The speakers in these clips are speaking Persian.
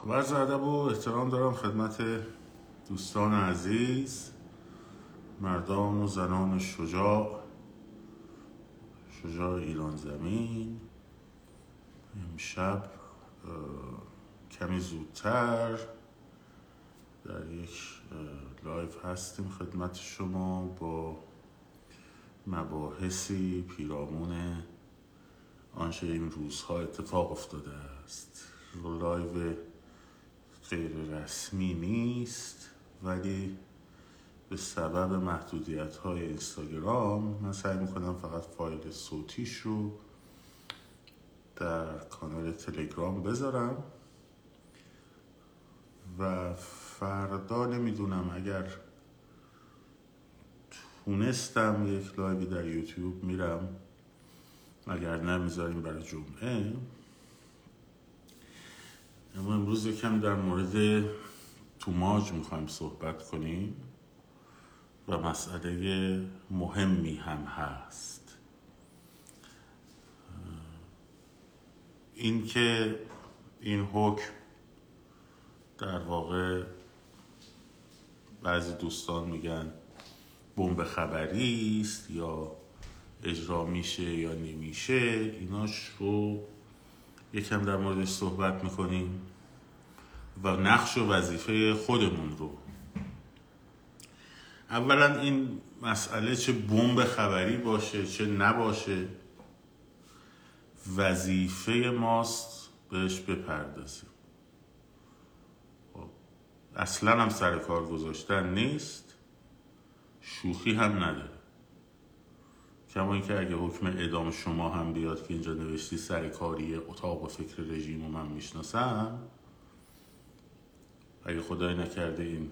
خب عرض ادب و احترام دارم خدمت دوستان عزیز، مردان و زنان شجاع ایران زمین. امشب کمی زودتر در یک لایف هستیم خدمت شما با مباحثی پیرامون آنچه این روزها اتفاق افتاده است. لایو غیر رسمی نیست، ولی به سبب محدودیت‌های اینستاگرام من سعی میکنم فقط فایل صوتیش رو در کانال تلگرام بذارم و فردا نمیدونم اگر تونستم یک لایوی در یوتیوب میرم، اگر نه میذاریم برای جمعه. اما امروز یکم در مورد توماج میخوایم صحبت کنیم و مسئله مهمی هم هست. این که این حکم در واقع بعضی دوستان میگن بمب خبری است یا اجرا میشه یا نمیشه، ایناش رو یکم در موردش صحبت میکنیم و نقش و وظیفه خودمون رو. اولا این مسئله چه بمب خبری باشه چه نباشه، وظیفه ماست بهش بپردازیم. اصلا هم سر کار گذاشتن نیست، شوخی هم نداره. کما اینکه اگه حکم اعدام شما هم بیاد که اینجا نوشتی سر کاری اتاق و فکر رژیم رو من میشناسم، اگه خدای نکرده این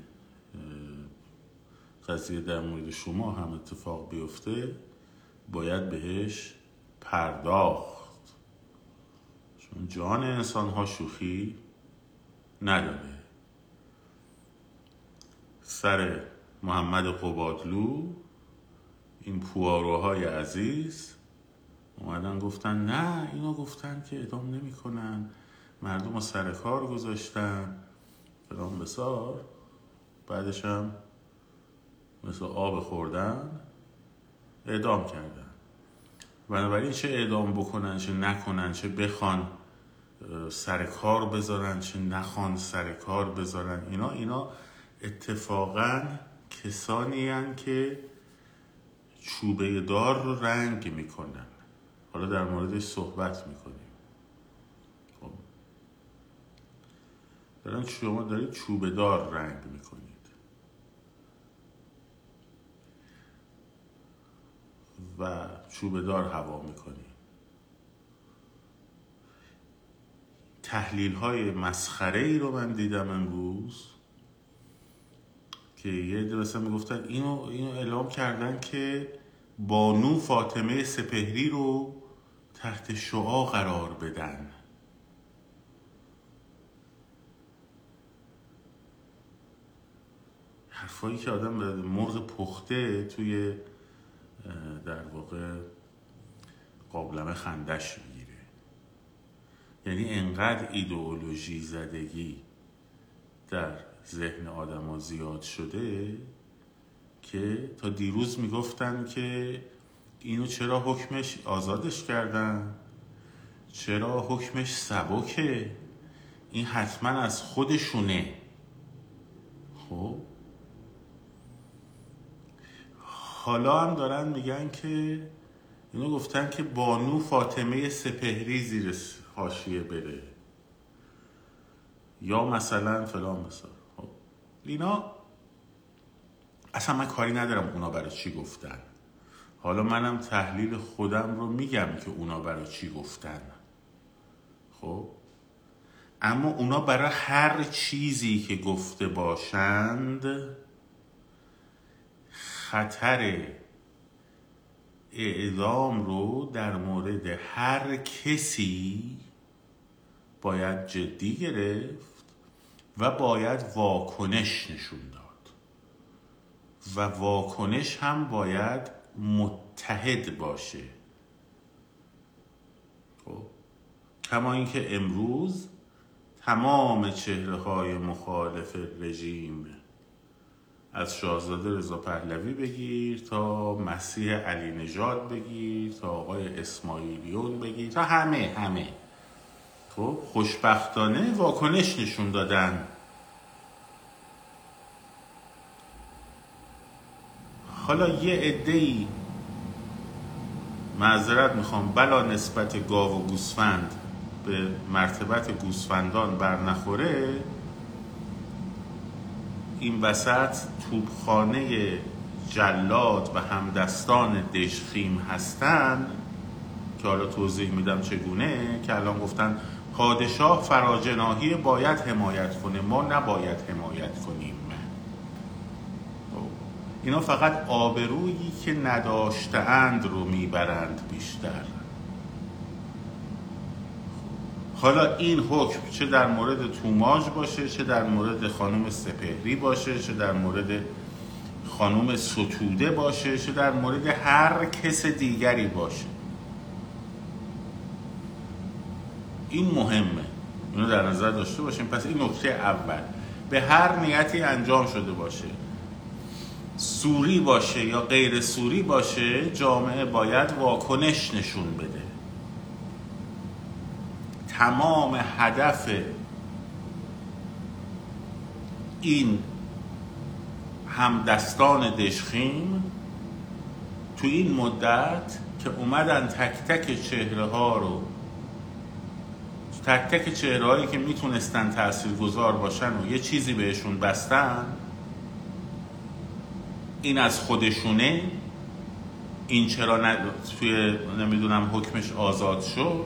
قضیه در مورد شما هم اتفاق بیفته، باید بهش پرداخت، چون جان انسان ها شوخی نداره. سر محمد قبادلو این پواروهای عزیز اومدن گفتن نه، اینا گفتن که اعدام نمی کنن، مردم رو سر کار گذاشتن فلان بسار، بعدش هم مثل آب خوردن اعدام کردن. بنابراین چه اعدام بکنن چه نکنن، چه بخوان سر کار بذارن چه نخوان سر کار بذارن، اینا اتفاقا کسانی هن که چوبه دار رو رنگ میکنن. حالا در موردش صحبت میکنیم. خب شما دارید چوبه دار رنگ میکنید و چوبه دار هوا میکنید. تحلیل های مسخره ای رو من دیدم امروز که یه ده مثلا میگفتن اینو اعلام کردن که بانو فاطمه سپهری رو تحت شعاع قرار بدن. حرفایی که آدم مرغ پخته توی در واقع قابلمه خندش میگیره. یعنی انقدر ایدئولوژی زدگی در ذهن آدم ها زیاد شده که تا دیروز میگفتن که اینو چرا حکمش آزادش کردن، چرا حکمش سبکه، این حتما از خودشونه. خب حالا هم دارن میگن که اینو گفتن که بانو فاطمه سپهری زیر حاشیه بره یا مثلا فلان مثلا. خب اینا اصلا من کاری ندارم اونا برای چی گفتن. حالا منم تحلیل خودم رو میگم که اونا برای چی گفتن. خب اما اونا برای هر چیزی که گفته باشند خطر اعدام رو در مورد هر کسی باید جدی گرفت و باید واکنش نشون داد و واکنش هم باید متحد باشه. خب کما اینکه امروز تمام چهره‌های مخالف رژیم، از شاهزاده رضا پهلوی بگیر تا مسیح علی نژاد بگیر تا آقای اسماعیلیون بگیر تا همه خب خوشبختانه واکنش نشون دادن. حالا یه عده‌ای، معذرت میخوام، بلا نسبت گاو و گوسفند به مرتبت گوسفندان بر نخوره، این وسط توپخانه جلاد و همدستان دژخیم هستن که حالا توضیح میدم چگونه، که الان گفتن پادشاه فراجناحی باید حمایت کنه، ما نباید حمایت کنیم. اینا فقط آبرویی که نداشته‌اند رو میبرند بیشتر. حالا این حکم چه در مورد توماج باشه، چه در مورد خانم سپهری باشه، چه در مورد خانم ستوده باشه، چه در مورد هر کس دیگری باشه، این مهمه، اینو در نظر داشته باشیم. پس این نکته اول، به هر نیتی انجام شده باشه، سوری باشه یا غیر سوری باشه، جامعه باید واکنش نشون بده. تمام هدف این همدستان دژخیم تو این مدت که اومدن تک تک چهره ها رو، تک تک چهره هایی که میتونستن تاثیرگذار باشن و یه چیزی بهشون بستن، این از خودشونه، این چرا توی نمیدونم حکمش آزاد شد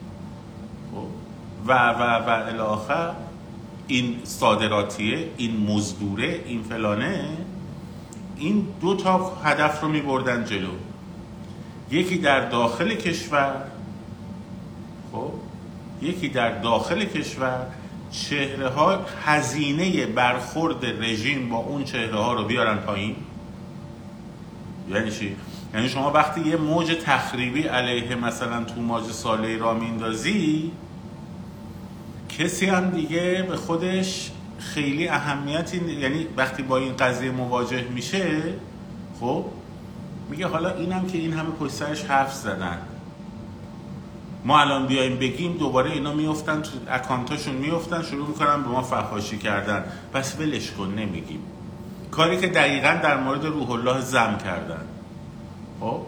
و الی آخر، این صادراتیه، این مزدوره، این فلانه. این دو تا هدف رو میبردن جلو، یکی در داخل کشور، خب یکی در داخل کشور چهره ها، هزینه برخورد رژیم با اون چهره ها رو بیارن پایین. یعنی چی؟ یعنی شما وقتی یه موج تخریبی علیه مثلا توماج صالحی را میندازی، کسی هم دیگه به خودش خیلی اهمیتی، یعنی وقتی با این قضیه مواجه میشه، خب میگه حالا اینم که این همه پشت سرش حرف زدن، ما الان بیایم بگیم دوباره اینا میافتن تو اکانتاشون، میافتن شروع میکنن به ما فحاشی کردن، پس ولش کن نمیگیم. کاری که دقیقاً در مورد روح الله زم کردن. خب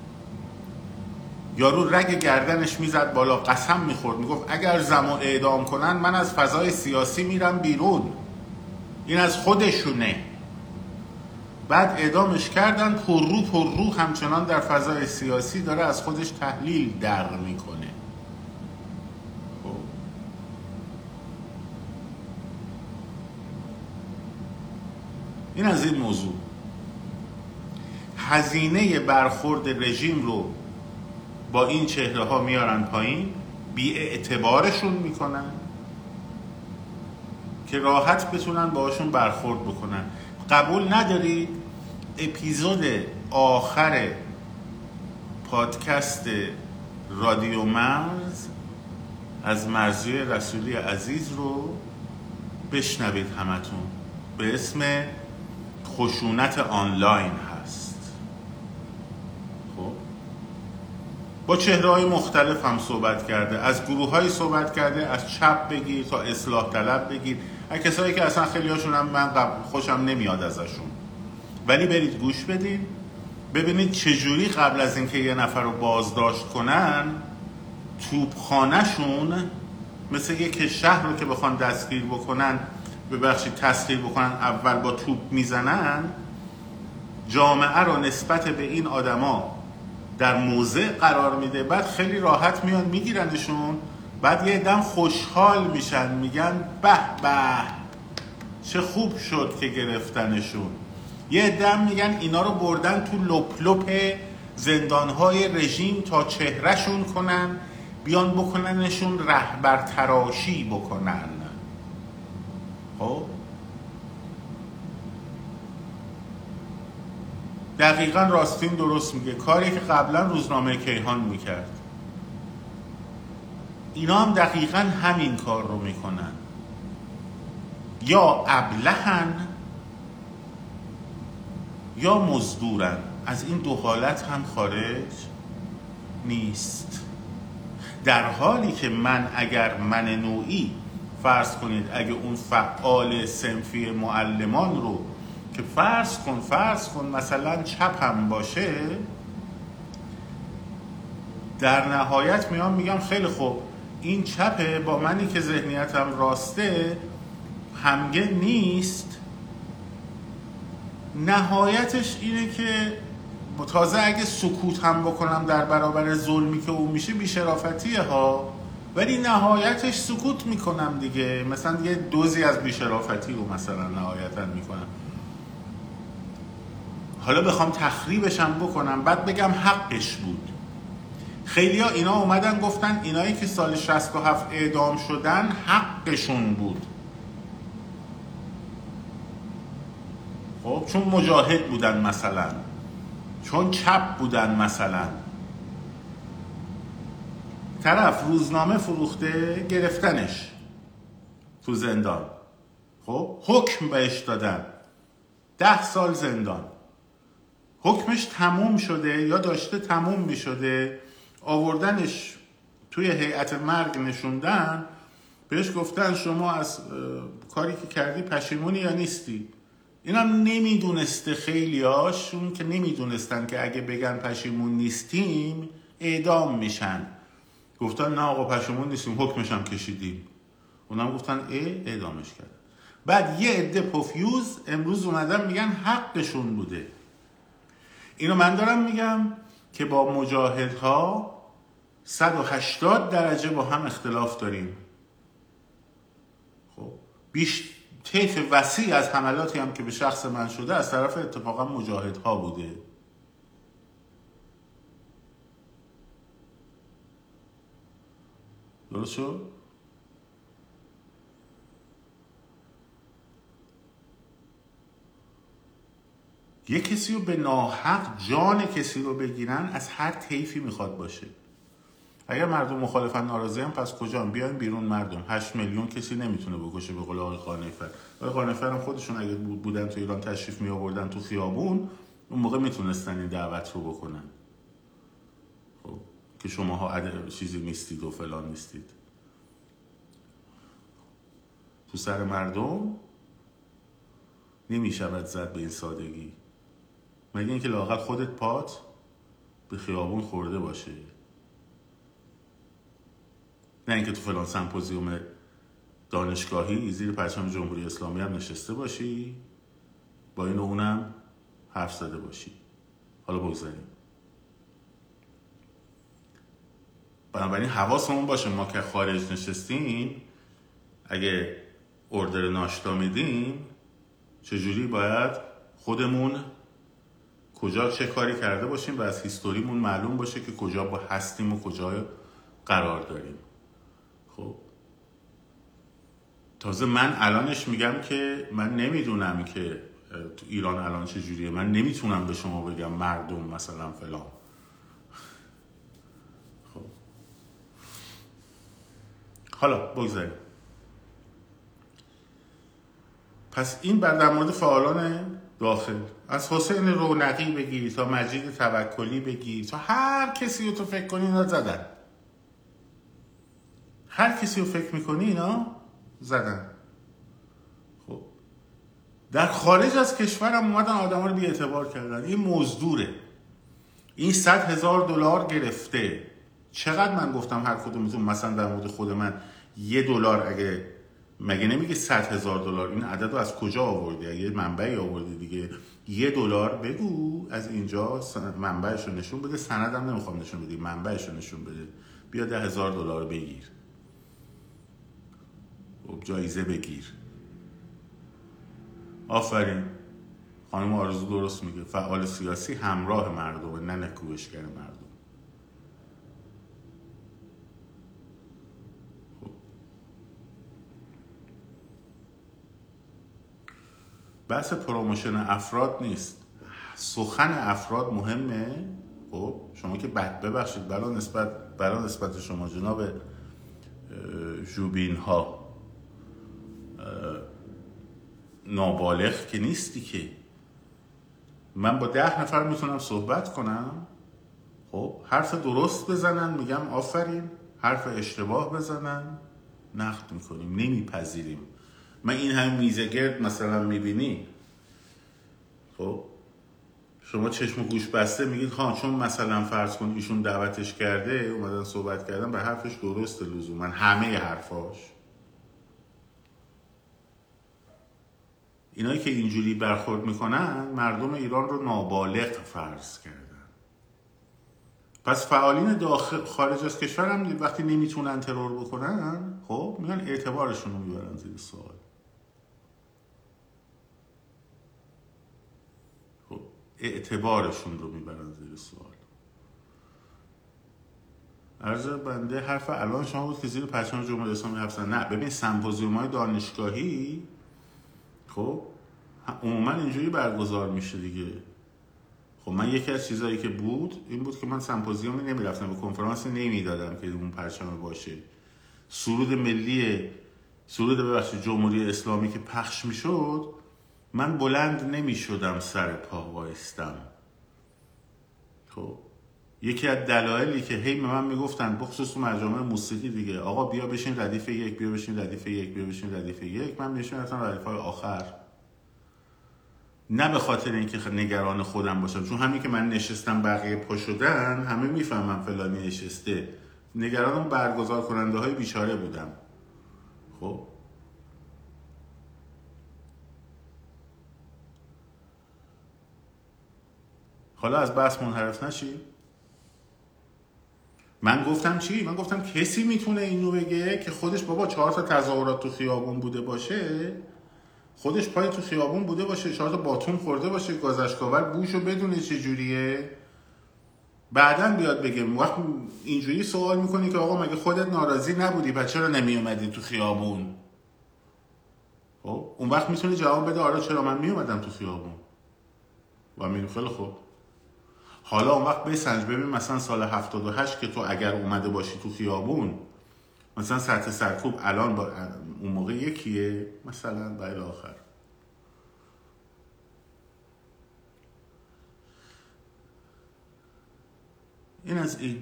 یارو رگ گردنش میزد بالا، قسم میخورد، میگفت اگر زمو اعدام کنن من از فضای سیاسی میرم بیرون، این از خودشونه. بعد اعدامش کردن، پر رو همچنان در فضای سیاسی داره از خودش تحلیل در میکنه. خب این از این موضوع. هزینه برخورد رژیم رو با این چهره ها میارن پایین، بی اعتبارشون میکنن که راحت بتونن باشون برخورد بکنن. قبول ندارید اپیزود آخر پادکست رادیو مرز از مرضیه رسولی عزیز رو بشنوید همتون، به اسم خشونت آنلاین هست. خب با چهره‌های مختلف هم صحبت کرده، از گروه‌های صحبت کرده، از چپ بگیر تا اصلاح طلب بگیر، از کسایی که اصلا خیلی هاشون هم من خوشم نمیاد ازشون، ولی برید گوش بدید ببینید چجوری قبل از اینکه یه نفر رو بازداشت کنن، توپخانه‌شون مثل یک شهر رو که بخوان دستگیر بکنن، ببخشید تسخیر بکنن، اول با توپ میزنن، جامعه رو نسبت به این آدما در موضع قرار میده، بعد خیلی راحت میان میگیرنشون، بعد یه دم خوشحال میشن، میگن به به چه خوب شد که گرفتنشون. یه دم میگن اینا رو بردن تو لپ لپ زندانهای رژیم تا چهرهشون کنن، بیان بکننشون رهبر تراشی بکنن. خب دقیقاً راستین درست میگه، کاری که قبلا روزنامه کیهان میکرد، اینا هم دقیقاً همین کار رو میکنن. یا ابلهن یا مزدورن. از این دو حالت هم خارج نیست. در حالی که اگر من نوعی فرض کنید اگه اون فعال صنفی معلمان رو که فرض کن مثلا چپ هم باشه، در نهایت میگم خیلی خوب این چپه، با منی که ذهنیتم راسته همگه نیست. نهایتش اینه که تازه اگه سکوت هم بکنم در برابر ظلمی که اون میشه بیشرافتیه ها، ولی نهایتش سکوت میکنم دیگه. مثلا یه دوزی از بیشرافتی رو مثلا نهایتا میکنم. حالا بخوام تخریبش هم بکنم بعد بگم حقش بود. خیلی ها اینا اومدن گفتن اینایی که سال 67 اعدام شدن حقشون بود. خب چون مجاهد بودن مثلا، چون چپ بودن مثلا. طرف روزنامه فروخته گرفتنش تو زندان، خب حکم بهش دادن 10 سال زندان. حکمش تموم شده یا داشته تموم می شده، آوردنش توی هیئت مرگ نشوندن، بهش گفتن شما از کاری که کردی پشیمونی یا نیستی؟ اینم نمیدونسته خیلیاشون که نمیدونستن که اگه بگن پشیمون نیستیم اعدام میشن. گفتن نه آقا پشیمون نیستیم، حکمش هم کشیدیم. اونم گفتن اعدامش کردن. بعد یه عده پفیوز امروز اومدن میگن حقشون بوده. اینو من دارم میگم که با مجاهدها 180 درجه با هم اختلاف داریم. خب طیف وسیع از حملاتی هم که به شخص من شده از طرف اتفاقا مجاهدها بوده. درست شد؟ یه کسی رو به ناحق جان کسی رو بگیرن از هر طیفی میخواد باشه. اگر مردم مخالفن ناراضی هم پس کجا بیاین بیرون مردم. 8 میلیون کسی نمیتونه بکشه به قول آقای قانعفر. آقای قانعفر هم خودشون اگه بودن تو ایران تشریف می آوردن تو خیابون، اون موقع میتونستن این دعوت رو بکنن. خب که شماها چیزی نیستید و فلان نیستید. تو سر مردم نمیشود زد به این سادگی. مگه اینکه لااقل خودت پات به خیابون خورده باشه، نه اینکه تو فلان سمپوزیوم دانشگاهی زیر پرچم جمهوری اسلامی هم نشسته باشی با این و اونم حرف زده باشی. حالا بگذاریم. بنابراین حواسمون باشه ما که خارج نشستیم اگه اردر ناشتا میدیم چجوری باید خودمون کجا چه کاری کرده باشیم و از هیستوریمون معلوم باشه که کجا با هستیم و کجا قرار داریم. خب تازه من الانش میگم که من نمیدونم که تو ایران الان چجوریه. من نمیتونم به شما بگم مردم مثلا فلان. خب حالا بگذاریم. پس این در مورد فعالان داخل، از حسین رونقی بگیری تا مجید توکلی بگیری تا هر کسی رو تو فکر کنی اینا زدن. هر کسی رو فکر میکنی اینا زدن. خب در خارج از کشورم اومدن آدم ها رو بی اعتبار کردن. این مزدوره، این $100,000 گرفته. چقدر من گفتم هر کدومتون مثلا در مورد خود من $1 اگه مگه نمیگه $100,000 این عدد رو از کجا آوردی؟ اگه منبعی آوردی دیگه $1 بگو از اینجا منبعش رو نشون بده. سندم نمیخوام نشون بدی، منبعش رو نشون بده. بیا $10,000 بگیر، جایزه بگیر. آفرین خانم آرزو درست میگه، فعال سیاسی همراه مردمه نه نکوهشگر مردم. بحث پروموشن افراد نیست، سخن افراد مهمه. خب شما که ببخشید برای نسبت شما جناب ژوبین ها نابالغ که نیستی که. من با 10 نفر میتونم صحبت کنم، خب حرف درست بزنن میگم آفرین، حرف اشتباه بزنن نقد میکنیم، نمیپذیریم. من این هم میزه گرد مثلا میبینی، خب شما چشم و گوش بسته میگید ها چون مثلا فرض کن ایشون دعوتش کرده اومدن صحبت کردن به حرفش درسته لزوما همه حرفاش. اینایی که اینجوری برخورد میکنن مردم ایران رو نابالغ فرض کردن. پس فعالین داخل خارج از کشور هم وقتی نمیتونن ترور بکنن، خب میان اعتبارشون رو میبرن زیر سوال. خب اعتبارشون رو میبرن زیر سوال. عرض بنده حرف الان شما بود که زیر پرچم جمهوری اسلامی حبسن. نه ببین سمپوزیوم‌های دانشگاهی خب عموما اینجوری برگزار میشه دیگه. خب من یکی از چیزایی که بود این بود که من سمپوزیومی نمیرفتم، به کنفرانسی نمیدادم که اون پرچم باشه. سرود ملی، سرود ببخشید جمهوری اسلامی که پخش میشد من بلند نمیشدم سر پا وایستم. خب یکی از دلایلی که هی به من میگفتن بخصوص تو مجامع موسیقی دیگه آقا بیا بشین ردیف 1، بیا بشین ردیف 1، بیا بشین ردیف 1، من میشینم ردیف‌های آخر. نه به خاطر اینکه نگران خودم باشم، چون همین که من نشستم بقیه پا شدن همه میفهمم فلانی نشسته، نگران اون برگزار کننده های بیچاره بودم. خب حالا از بحث منحرف نشی. من گفتم چی؟ من گفتم کسی میتونه اینو بگه که خودش بابا 4 تا تظاهرات تو خیابون بوده باشه، خودش پای تو خیابون بوده باشه، 4 تا باتون خورده باشه، گازشکاور بوشو بدونه چه جوریه، بعدن بیاد بگه. وقت اینجوری سوال میکنی که آقا مگه خودت ناراضی نبودی و چرا نمی اومدی تو خیابون؟ خب اون وقت میتونه جواب بده آره چرا من می اومدم تو خیابون و میگم خیلی خوب. حالا اون وقت بسنج ببین مثلا سال 78 که تو اگر اومده باشی تو خیابون مثلا سطح سرکوب الان با اون موقع یکیه مثلا برای آخر. این از این.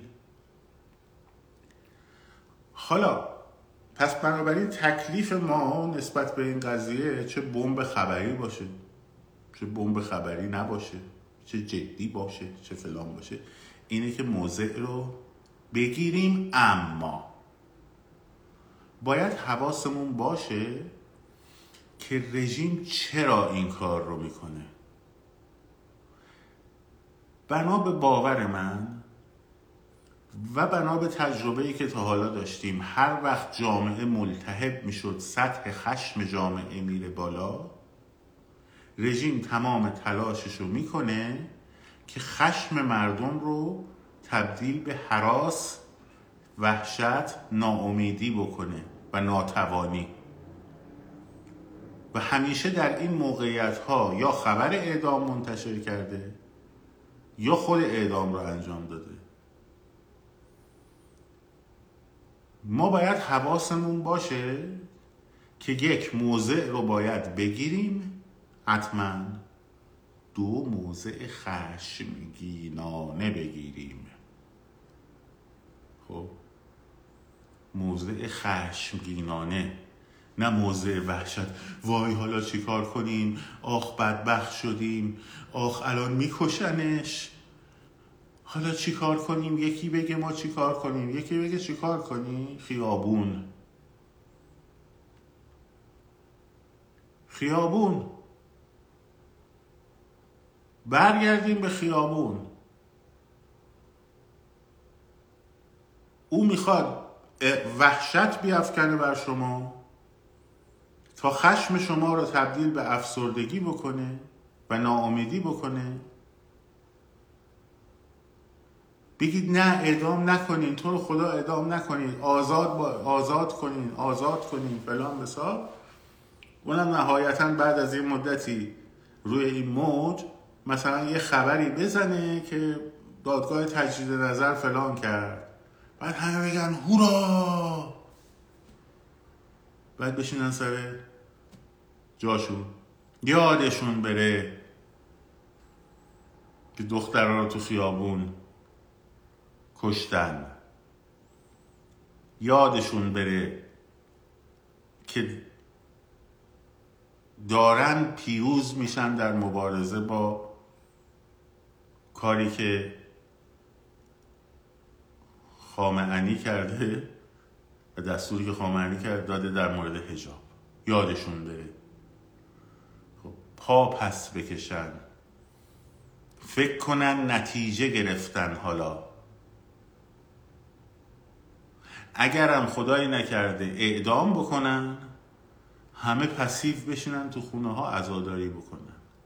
حالا پس بنابراین تکلیف ما نسبت به این قضیه چه بمب خبری باشه چه بمب خبری نباشه، چه جدی باشه چه فلان باشه، اینه که موضع رو بگیریم. اما باید حواسمون باشه که رژیم چرا این کار رو میکنه. بنا به باور من و بنا به تجربه‌ای که تا حالا داشتیم، هر وقت جامعه ملتهب میشد، سطح خشم جامعه میره بالا، رژیم تمام تلاشش رو میکنه که خشم مردم رو تبدیل به هراس، وحشت، ناامیدی بکنه و ناتوانی. و همیشه در این موقعیت ها یا خبر اعدام منتشر کرده یا خود اعدام رو انجام داده. ما باید حواسمون باشه که یک، موضع رو باید بگیریم حتما، دو، موضع خشمگینانه بگیریم. خب موضع خشمگینانه، نه موضع وحشت. وای حالا چی کار کنیم، آخ بدبخت شدیم، آخ الان میکشنش، حالا چی کار کنیم. یکی بگه ما چی کار کنیم، یکی بگه چی کار کنیم. خیابون خیابون، برگردیم به خیابون. او میخواد وحشت بیافکنه بر شما تا خشم شما رو تبدیل به افسردگی بکنه و ناامیدی بکنه. بگید نه اعدام نکنین، تو رو خدا اعدام نکنین، آزاد کنین فلان بسار. اونم نهایتا بعد از این مدتی روی این موج مثلا یه خبری بزنه که دادگاه تجدید نظر فلان کرد، بعد همه بگن هورا، بعد بشینن سر جاشون. یادشون بره که دخترها رو تو خیابون کشتن. یادشون بره که دارن پیروز میشن در مبارزه با کاری که خامنه‌ای کرده و دستوری که خامنه‌ای کرده داده در مورد حجاب. یادشون بره. خب پا پس بکشن، فکر کنن نتیجه گرفتن. حالا اگرم خدایی نکرده اعدام بکنن، همه پسیو بشینن تو خونه ها عزاداری بکنن.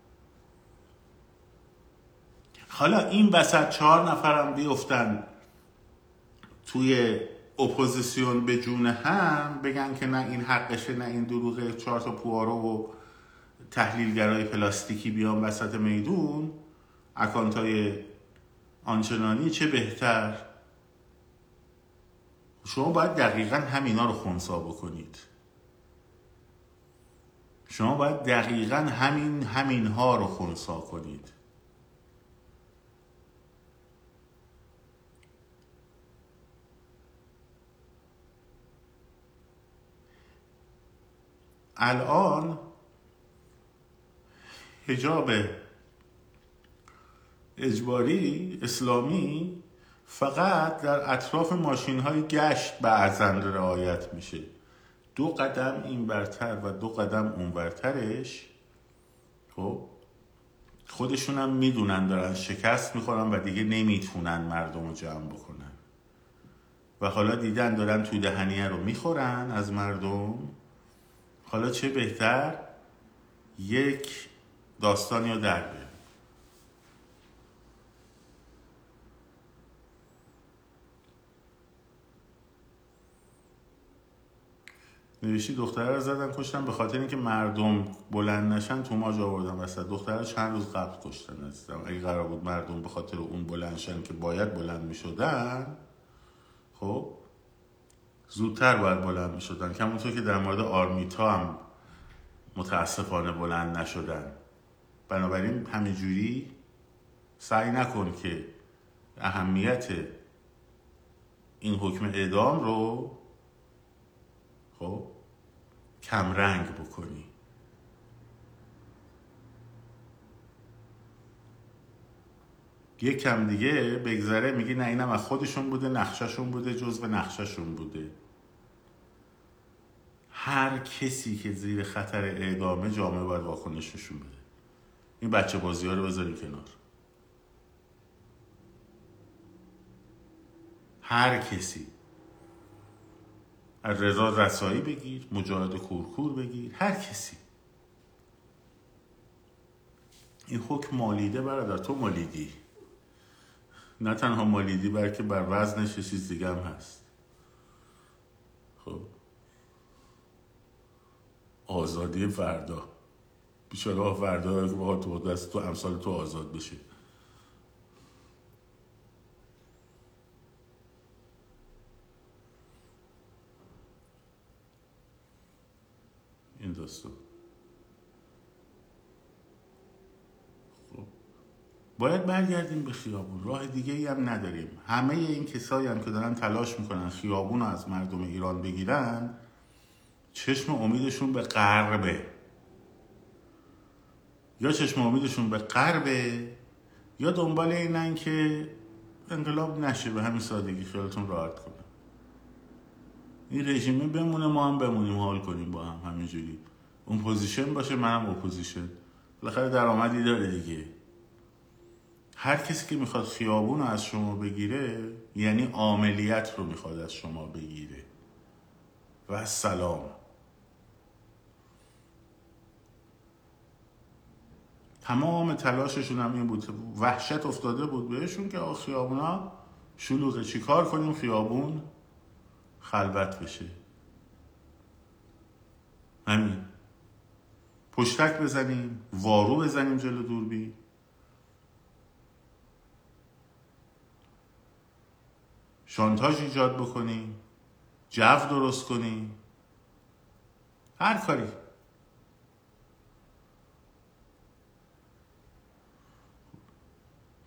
حالا این وسط 4 نفرم بیفتن توی اپوزیسیون به جون هم، بگن که نه این حقشه نه این دروغه، 4 تا پوارو و تحلیلگرای پلاستیکی بیان وسط میدون، اکانتای آنچنانی، چه بهتر. شما باید دقیقا همینا رو خنثی بکنید. شما باید دقیقا همینها رو خنثی کنید. الان حجاب اجباری اسلامی فقط در اطراف ماشین های گشت بعضاً رعایت میشه. 2 قدم این برتر و 2 قدم اون برترش، خب خودشون هم میدونن دارن شکست میخورن و دیگه نمیتونن مردم رو جمع بکنن و حالا دیدن دارن تو دهنیه رو میخورن از مردم. حالا چه بهتر یک داستان یا در بیارن. نوشتی دختره رو زدن کشتن به خاطر اینکه مردم بلند نشن، توماج آوردن وسط. دختره چند روز قبل کشتن عزیزم. اگه قرار بود مردم به خاطر اون بلند شن که باید بلند میشدن، خب زودتر باید بلند میشدن. همونطور که در مورد آرمیتا هم متاسفانه بلند نشدن. بنابراین همینجوری سعی نکن که اهمیت این حکم اعدام رو خب کمرنگ بکنی. یک کم دیگه بگذره میگی نه اینم از خودشون بوده، نقشهشون بوده، جزو نقشهشون بوده. هر کسی که زیر خطر اعدامه جامعه باید واکنش نشون بده. این بچه بازی ها رو بذاریم کنار. هر کسی، از رضا رسایی بگیر، مجاهد کورکور بگیر، هر کسی. این حکم مالیده برادر، تو مالیدی. نه تنها مالیدی بلکه بر وزنش چیز دیگه هم هست. خب آزادی فردا، بیچاره فردا که با تو دست تو امثال تو آزاد بشه. این داستان خب باید برگردیم به خیابون. راه دیگه ای هم نداریم. همه این کسایی هم که دارن تلاش میکنن خیابون رو از مردم ایران بگیرن، چشم امیدشون به غربه. یا چشم امیدشون به غربه یا دنبال اینن که انقلاب نشه. به همین سادگی خیالتون راحت کنه. این رژیمه بمونه، ما هم بمونیم، حال کنیم با هم همینجوری. اون پوزیشن باشه، منم اپوزیشن. بالاخره درآمدی داره دیگه. هر کسی که میخواد خیابون رو از شما بگیره یعنی عاملیت رو میخواد از شما بگیره. و سلام. تمام تلاششون هم این بود. وحشت افتاده بود بهشون که خیابون ها شلوغه، چی کار کنیم خیابون خلوت بشه. همین پشتک بزنیم، وارو بزنیم جلو دوربین، شانتاژ ایجاد بکنیم، جو درست کنیم، هر کاری.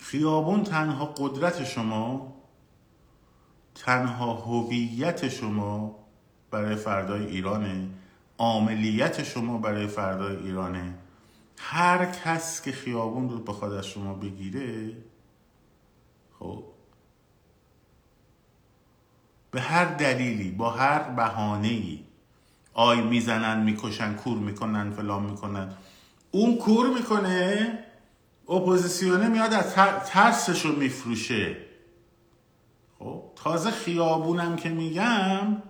خیابون تنها قدرت شما، تنها هویت شما برای فردای ایرانه، عاملیت شما برای فردای ایرانه. هر کس که خیابون رو بخواد از شما بگیره، خب به هر دلیلی، با هر بهانه‌ای، آی میزنن، میکشن، کور میکنن، فلان میکنن، اون کور میکنه، اپوزیسیونه میاد از ترسش رو میفروشه. خب تازه خیابونم که میگم،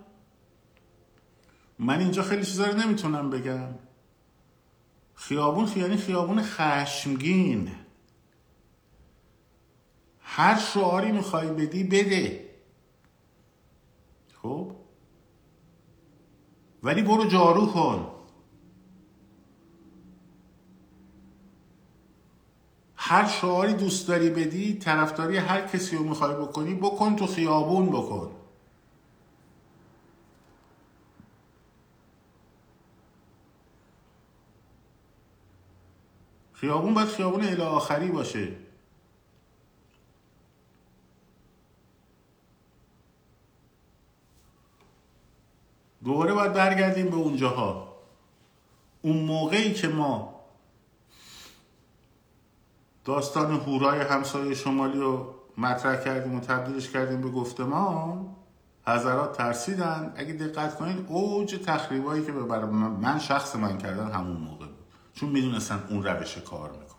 من اینجا خیلی چیزا رو نمیتونم بگم. خیابون یعنی خیابون خشمگین. هر شعاری میخوای بدی بده، خب ولی برو جارو کن. هر شعاری دوست داری بدی، طرفداری هر کسی رو میخوای بکنی، بکن تو خیابون بکن. خیابون باید خیابون الی آخری باشه. دوباره باید برگردیم به اونجاها. اون موقعی که ما داستان هورای همسایه شمالی رو مطرح کردیم و تبدیلش کردیم به گفتمان، حضرات ترسیدن. اگه دقت کنید اوج تخریبایی که برای من شخص من کردن همون موقع بود، چون میدونستن اون روش کار میکنه.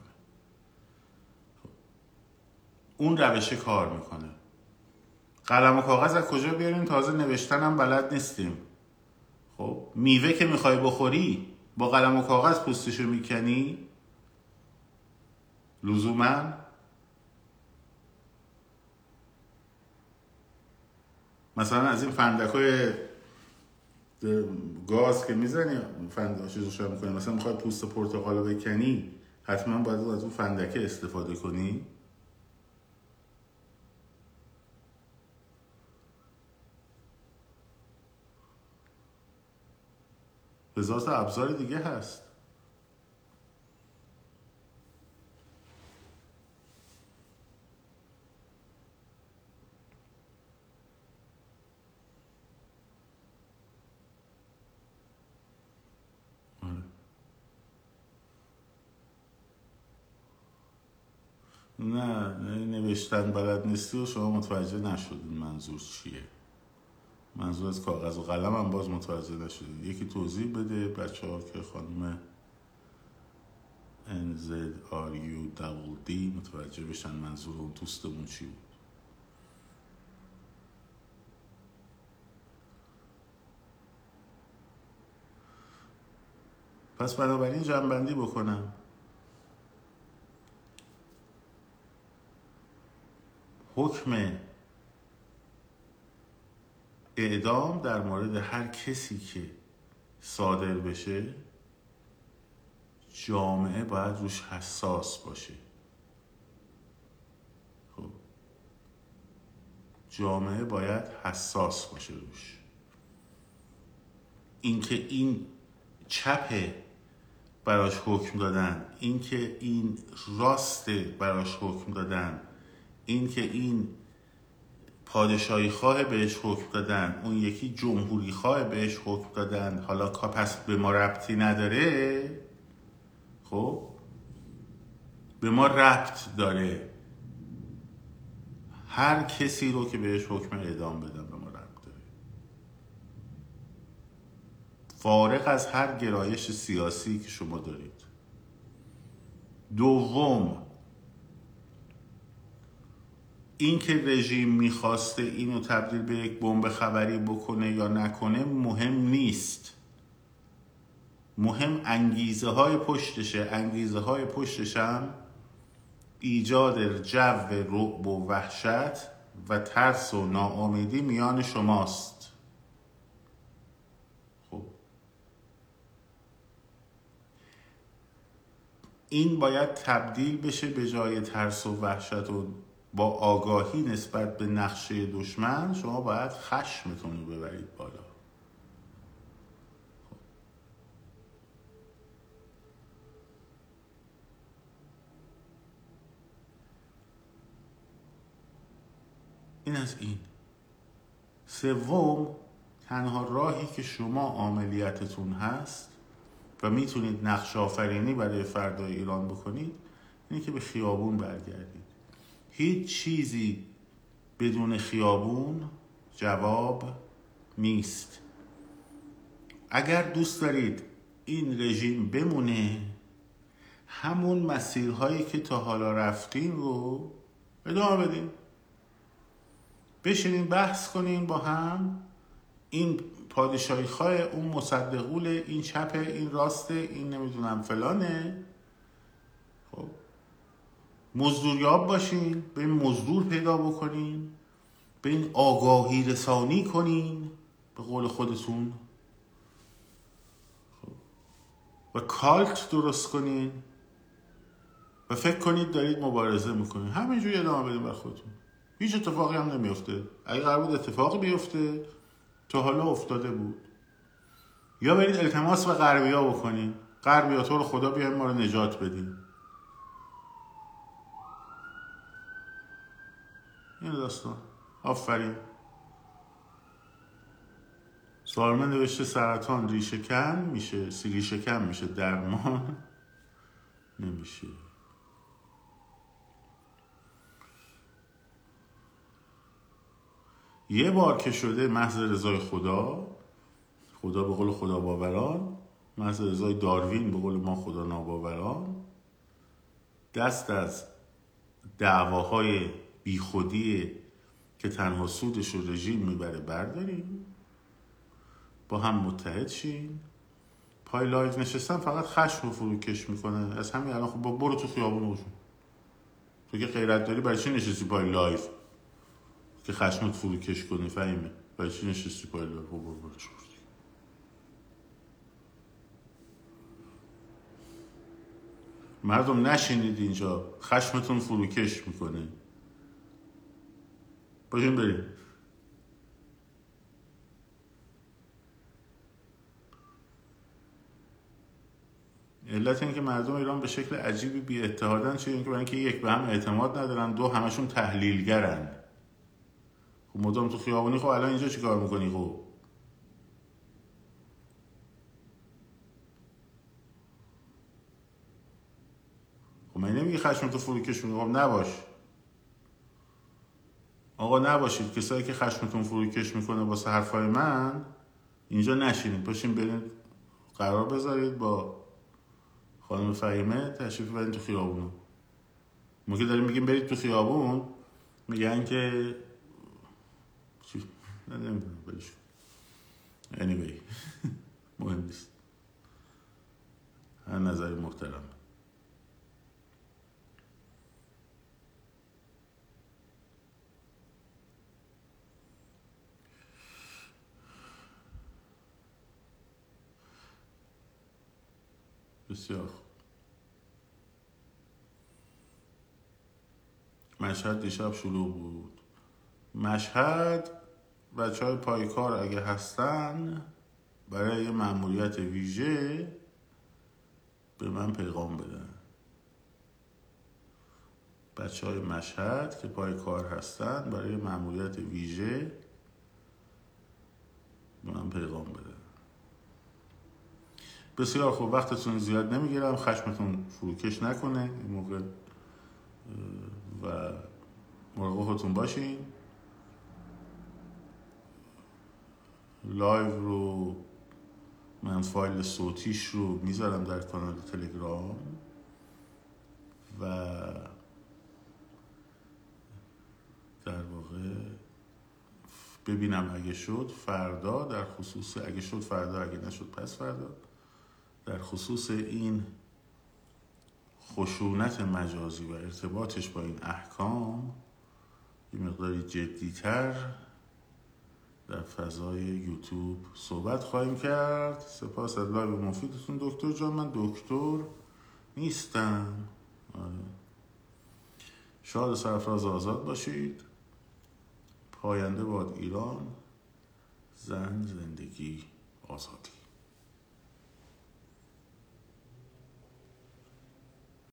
اون روش کار میکنه. قلم و کاغذ از کجا بیاریم؟ تازه نوشتن هم بلد نیستیم. خب میوه که میخوای بخوری با قلم و کاغذ پوستشو میکنی لزوما؟ مثلا از این فندکای گاز که میزنی، چیزشو میکنی، مثلا میخوای پوست پرتقالو بکنی، حتما باید از اون فندکه استفاده کنی. هزار تا ابزار دیگه هست. نه نوشتن بلد نیستی و شما متوجه نشدین منظور چیه. منظور از کاغذ و قلم هم باز متوجه نشدین. یکی توضیح بده بچه ها که خانم NZRUDD متوجه بشن منظور اون دوستمون چی بود. پس بنابراین جمع‌بندی بکنم، حکم اعدام در مورد هر کسی که صادر بشه، جامعه باید روش حساس باشه. خب جامعه باید حساس باشه روش. اینکه این چپه براش حکم دادن، اینکه این راسته براش حکم دادن، اینکه این پادشاهی خواه بهش حکم دادن، اون یکی جمهوری خواه بهش حکم دادن، حالا پس به ما ربطی نداره. خب به ما ربط داره. هر کسی رو که بهش حکم اعدام بدن به ما ربط داره، فارغ از هر گرایش سیاسی که شما دارید. دوم، این که رژیم میخواسته اینو تبدیل به یک بمب خبری بکنه یا نکنه مهم نیست. مهم انگیزه های پشتشه. انگیزه های پشتش هم ایجاد جو رعب و وحشت و ترس و ناامیدی میان شماست. خب این باید تبدیل بشه، به جای ترس و وحشت و با آگاهی نسبت به نقشه دشمن، شما باید خشمتون رو ببرید بالا. این از این. سوم، تنها راهی که شما عاملیتتون هست و میتونید نقش آفرینی برای فردای ایران بکنید اینه که به خیابون برگردید. هیچ چیزی بدون خیابون جواب نیست. اگر دوست دارید این رژیم بمونه، همون مسیرهایی که تا حالا رفتین رو ادامه بدین. بشینین بحث کنین با هم، این پادشاهی خواه، اون مصدقول، این چپه، این راسته، این نمیدونم فلانه. خب مزدوریاب باشین، به این مزدور پیدا بکنین، به این آگاهی رسانی کنین به قول خودتون، خب. و کالت درست کنین و فکر کنید دارید مبارزه میکنین. همینجوری ادامه بدین بر خودتون. هیچ اتفاقی هم نمیفته. اگه قرار بود اتفاقی بیفته تا حالا افتاده بود. یا برید التماس به غربیا بکنین، غربیا تو رو خدا بیاین ما رو نجات بدین. این داستان. آفرین. سالمن نوشته سرطان ریشه کن میشه، ریشه کن میشه، درمان نمیشه. یه بار که شده محض رضای خدا به قول خدا باوران، محض رضای داروین به قول ما خدا ناباوران، دست از دعواهای بیخودی که تنها سودش رو رژیم میبره برداریم، با هم متحد شیم. پای لایو نشستن فقط خشم رو فروکش میکنه. از همین الان خب برو تو خیابون باشون. تو که غیرت داری برای چی نشستی پای لایو که خشمت فروکش کنی؟ فهیمه برای چی نشستی پای لایو؟ برو مردم نشینید اینجا، خشمتون فروکش میکنه. باشین بریم. علت این که مردم ایران به شکل عجیبی بی اتحادن چه اینکه برای اینکه یک به هم اعتماد ندارن، دو همشون تحلیلگرن. خب مدام تو خیابونی، خب الان اینجا چیکار میکنی؟ خب من نمیگه خشمتو فروکش میکنی. خب نباش آقا، نباشید. کسایی که خشمتون فروکش میکنه واسه حرفای من اینجا نشینید. باشین برید قرار بذارید با خانم فهیمه تشریف برید تو خیابون. ما که داریم میگیم برید تو خیابون، میگن که چی؟ نمیدونم بلش. anyway مهم نیست. هر نظری محترم. بسیار خوب. مشهد دیشب شلوغ بود. مشهد بچه‌های پایکار اگه هستن برای مأموریت ویژه به من پیغام بدن. بچه‌های مشهد که پایکار هستن برای مأموریت ویژه به من پیغام بدن. بسیار خوب. وقتتون زیاد نمیگیرم، خشمتون فروکش نکنه این موقع و مراقب خودتون باشین. لایو رو من فایل صوتیش رو میذارم در کانال تلگرام و در واقع ببینم اگه شد فردا، در خصوص اگه شد فردا، اگه نشد پس فردا، در خصوص این خشونت مجازی و ارتباطش با این احکام یه مقداری جدی‌تر در فضای یوتیوب صحبت خواهیم کرد. سپاس از لایو مفیدتون دکتر جان. من دکتر نیستم. شاد و سرفراز آزاد باشید. پاینده باد ایران، زن، زندگی، آزادی.